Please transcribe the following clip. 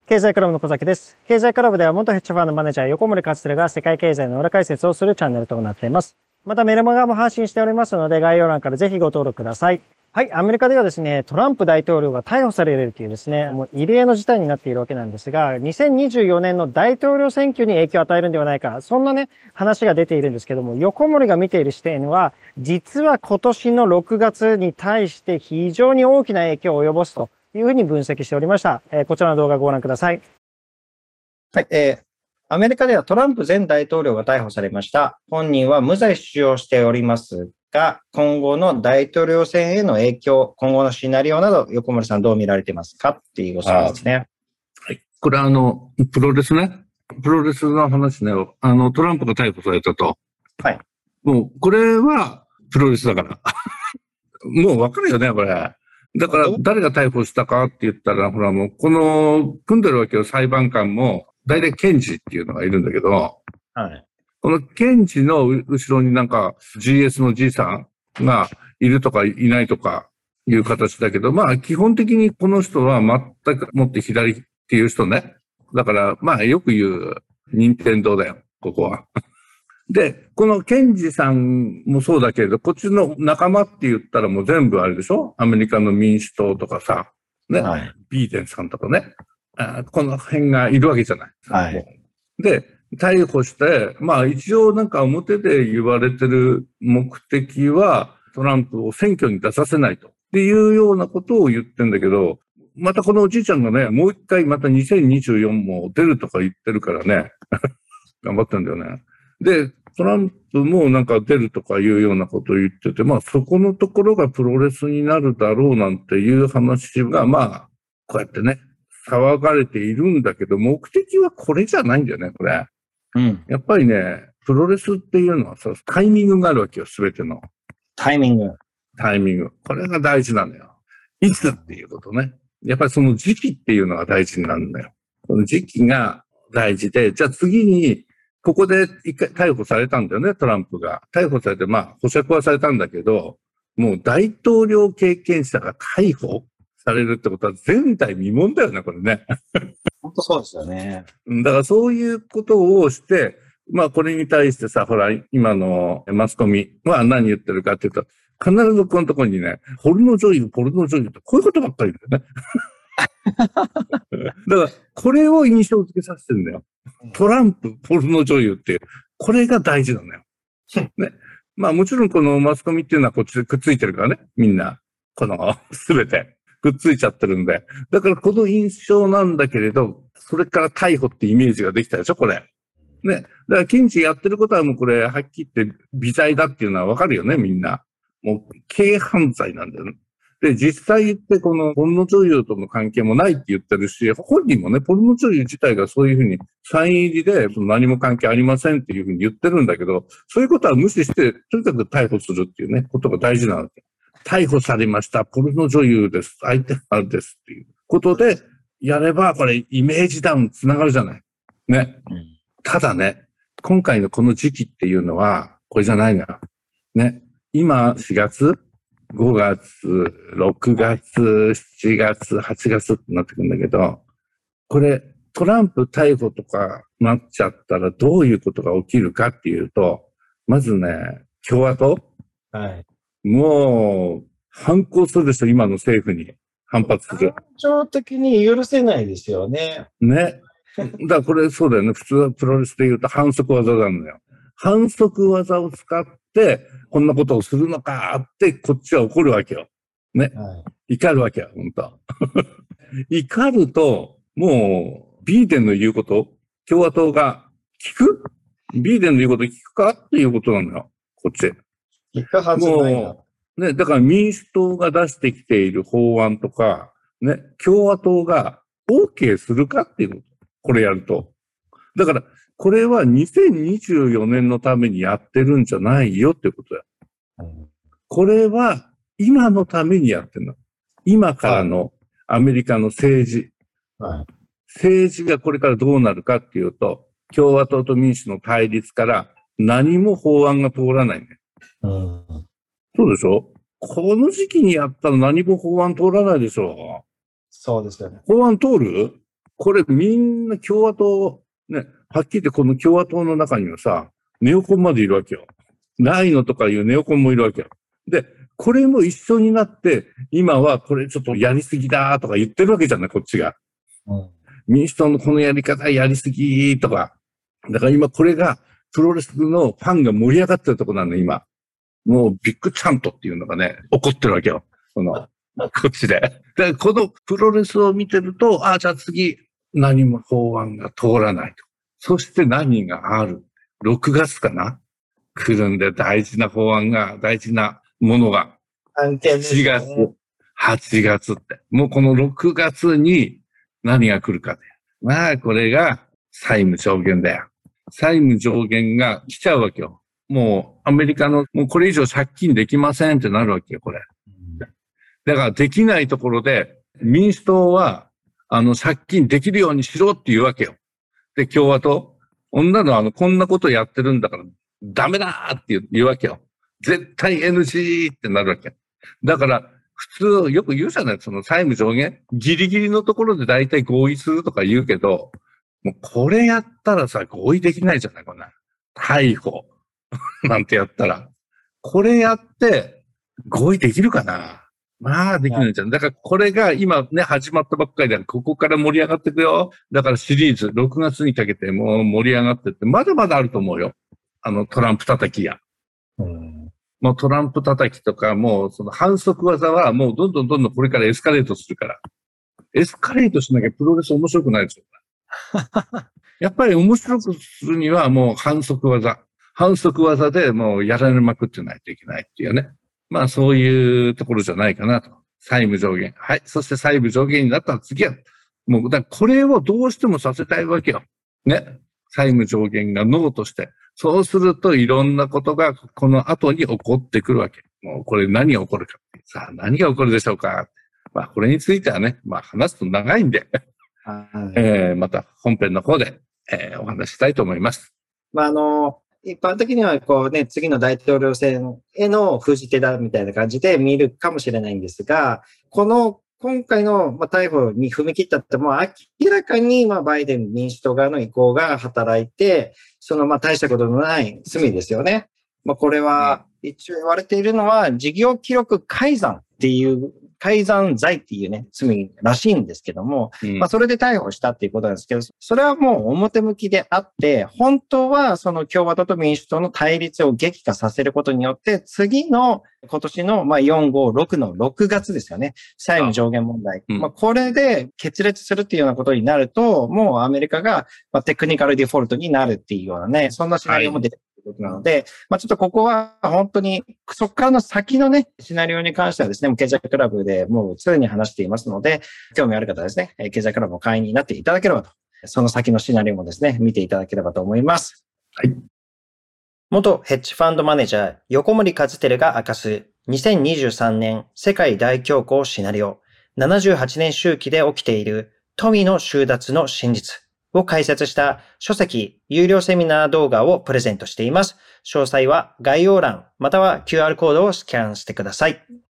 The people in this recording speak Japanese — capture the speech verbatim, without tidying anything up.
経済クラブの小崎です。経済クラブでは元ヘッジファンドマネージャー横森勝が世界経済の裏解説をするチャンネルとなっています。またメルマガも発信しておりますので概要欄からぜひご登録ください。はい、アメリカではですね、トランプ大統領が逮捕されるというですね、もう異例の事態になっているわけなんですが、にせんにじゅうよねんの大統領選挙に影響を与えるんではないか、そんなね、話が出ているんですけども、横森が見ている視点は、実は今年のろくがつに対して非常に大きな影響を及ぼすというふうに分析しておりました。えー、こちらの動画をご覧ください。 はい、えー、アメリカではトランプ前大統領が逮捕されました。本人は無罪主張しておりますが、今後の大統領選への影響、今後のシナリオなど、横森さんどう見られてますかっていうご質問ですね。 はい。これはあの、プロレスね。プロレスの話ね。あの、トランプが逮捕されたと。 はい。 もう、これはプロレスだから。もうわかるよね、これ。だから、誰が逮捕したかって言ったら、ほらもう、この、組んでるわけよ、裁判官も、大体検事っていうのがいるんだけど、 はい。 この検事の後ろになんか ジーエス の G さんがいるとかいないとかいう形だけど、まあ基本的にこの人は全くもって左っていう人ね。だからまあよく言う任天堂だよ、ここは。で、この検事さんもそうだけれど、こっちの仲間って言ったらもう全部あれでしょ？アメリカの民主党とかさ、ね、はい、ビーデンさんとかね。あ、この辺がいるわけじゃない。 はい。 で、逮捕して、まあ一応なんか表で言われてる目的はトランプを選挙に出させないと。っていうようなことを言ってんだけど、またこのおじいちゃんがね、もう一回またにせんにじゅうよんも出るとか言ってるからね。頑張ってんだよね。で、トランプもなんか出るとかいうようなことを言ってて、まあそこのところがプロレスになるだろうなんていう話が、まあ、こうやってね、騒がれているんだけど、目的はこれじゃないんだよね、これ。 うん。 やっぱりね、プロレスっていうのはさ、タイミングがあるわけよ、すべての。 タイミング。 タイミング。これが大事なのよ。いつっていうことね。やっぱりその時期っていうのが大事になるんだよ。その時期が大事で、じゃあ次に、ここで一回逮捕されたんだよね、トランプが。逮捕されて、まあ、保釈はされたんだけど、もう大統領経験者が逮捕されるってことは前代未聞だよね、これね。 本当そうですよね。 だからそういうことをして、まあこれに対してさ、ほら、今のマスコミは何言ってるかっていうと、必ずこのところにね、ポルノ女優、ポルノ女優ってこういうことばっかり言うんだよね。だからこれを印象付けさせてるんだよ。トランプ、ポルノ女優っていう、これが大事なのよ。ね。まあもちろんこのマスコミっていうのはこっちでくっついてるからね、みんな。この、すべて。くっついちゃってるんで。だからこの印象なんだけれど、それから逮捕ってイメージができたでしょ、これ。ね。だから検事やってることはもうこれ、はっきり言って微罪だっていうのはわかるよね、みんな。もう、軽犯罪なんだよね。で、実際言ってこのポルノ女優との関係もないって言ってるし、本人もね、ポルノ女優自体がそういうふうにサイン入りで何も関係ありませんっていうふうに言ってるんだけど、そういうことは無視して、とにかく逮捕するっていうね、ことが大事なわけ。逮捕されました。ポルノ女優です。相手はですっていうことで、やれば、これ、イメージダウンつながるじゃない。ね。うん、ただね、今回のこの時期っていうのは、これじゃないのよ。ね。今、しがつ、ごがつ、ろくがつ、しちがつ、はちがつってなってくるんだけど、これ、トランプ逮捕とかなっちゃったらどういうことが起きるかっていうと、まずね、共和党。 はい。 もう、反抗するでしょ、今の政府に。反発する。 感情的に許せないですよね。 ね。だからこれそうだよね。普通はプロレスで言うと反則技なのよ。反則技を使って、こんなことをするのかって、こっちは怒るわけよ。ね。はい、怒るわけよ、本当怒ると、もう、ビーデンの言うこと、共和党が聞くビーデンの言うこと聞くかっていうことなのよ、こっち。 聞くはずないな。 もう、ね、だから民主党が出してきている法案とか、ね、共和党が OK するかっていうこと。これやると。だから、これはにせんにじゅうよねんのためにやってるんじゃないよってことだよ。うん、これは今のためにやってるの。今からのアメリカの政治。はい、政治がこれからどうなるかっていうと、共和党と民主の対立から何も法案が通らないね。うん、そうでしょ？この時期にやったら何も法案通らないでしょ？ そうですよね。 法案通る？ これみんな共和党、ね、はっきり言ってこの共和党の中にはさ、ネオコンまでいるわけよ。ライノとかいうネオコンもいるわけよ。で、これも一緒になって、今はこれちょっとやりすぎだとか言ってるわけじゃない、こっちが。うん、民主党のこのやり方やりすぎとか。だから今これがプロレスのファンが盛り上がってるとこなの、今。もうビッグチャントっていうのがね、起こってるわけよ。その、こっちで。で、このプロレスを見てると、ああ、じゃあ次、何も法案が通らないと。そして何がある。ろくがつかな来るんで大事な法案が、大事なものが。はちがつ、はちがつって。もうこのろくがつに何が来るかで。まあ、これが債務上限だよ。債務上限が来ちゃうわけよ。もうアメリカの、もうこれ以上借金できませんってなるわけよ、これ。だからできないところで、民主党は、あの、借金できるようにしろって言うわけよ。で、共和党、女のあの、こんなことやってるんだから、ダメだって言うわけよ。絶対 エヌジー ってなるわけ。だから、普通、よく言うじゃない、その債務上限ギリギリのところで大体合意するとか言うけど、もうこれやったらさ、合意できないじゃない、こんな。逮捕。なんてやったら。これやって、合意できるかな？まあ、できないじゃん。だから、これが今ね、始まったばっかりだから、ここから盛り上がっていくよ。だからシリーズ、ろくがつにかけてもう盛り上がってって、まだまだあると思うよ。あの、トランプ叩きや。うん、もうトランプ叩きとか、もうその反則技はもうどんどんどんどんこれからエスカレートするから。エスカレートしなきゃプロレス面白くないですよ。やっぱり面白くするにはもう反則技。反則技でもうやられまくってないといけないっていうね。まあそういうところじゃないかなと。債務上限。はい。そして債務上限になったら次は、もうだこれをどうしてもさせたいわけよ。ね。債務上限がノーとして。そうするといろんなことがこの後に起こってくるわけ。もうこれ何が起こるか。さあ何が起こるでしょうか。まあこれについてはね、まあ話すと長いんで、えー、また本編の方で、えー、お話したいと思います。 まああの、一般的にはこうね、次の大統領選への封じ手だみたいな感じで見るかもしれないんですが、この今回の逮捕に踏み切ったってもう明らかにまあバイデン民主党側の意向が働いて、そのまあ大したことのない罪ですよね。まあこれは一応言われているのは事業記録改ざんっていう改ざん罪っていうね、罪らしいんですけども、うん、まあそれで逮捕したっていうことなんですけど、それはもう表向きであって、本当はその共和党と民主党の対立を激化させることによって、次の今年のまあよん、ご、ろくのろくがつですよね、債務上限問題。うん、まあこれで決裂するっていうようなことになると、もうアメリカがまあテクニカルデフォルトになるっていうようなね、そんなシナリオも出てくる。ということなので、まあちょっとここは本当に、そこからの先のね、シナリオに関してはですね、経済クラブでもう常に話していますので、興味ある方はですね、経済クラブの会員になっていただければと、その先のシナリオもですね、見ていただければと思います。 はい。 元ヘッジファンドマネージャー、横森和輝が明かす、にせんにじゅうさんねん世界大恐慌シナリオ、ななじゅうはちねん周期で起きている富の収奪の真実。を解説した書籍、有料セミナー動画をプレゼントしています。詳細は概要欄または キューアール コードをスキャンしてください。